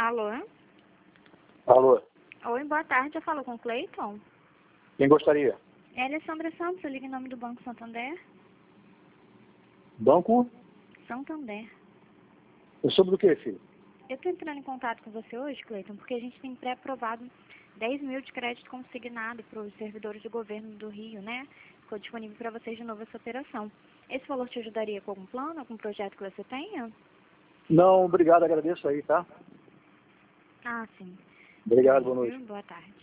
Alô? Alô, Oi, boa tarde. Eu falo com o Cleiton. quem gostaria? É Alessandra Santos, eu ligo em nome do Banco Santander. Banco? Santander. É sobre o que, filho? Eu estou entrando em contato com você hoje, Cleiton, porque a gente tem pré-aprovado 10 mil de crédito consignado para os servidores do governo do Rio, né? Ficou disponível para vocês de novo essa operação. Esse valor te ajudaria com algum plano, algum projeto que você tenha? Não, obrigado, agradeço aí, tá? Ah, sim. Obrigado, Tá boa bem, noite. viu? Boa tarde.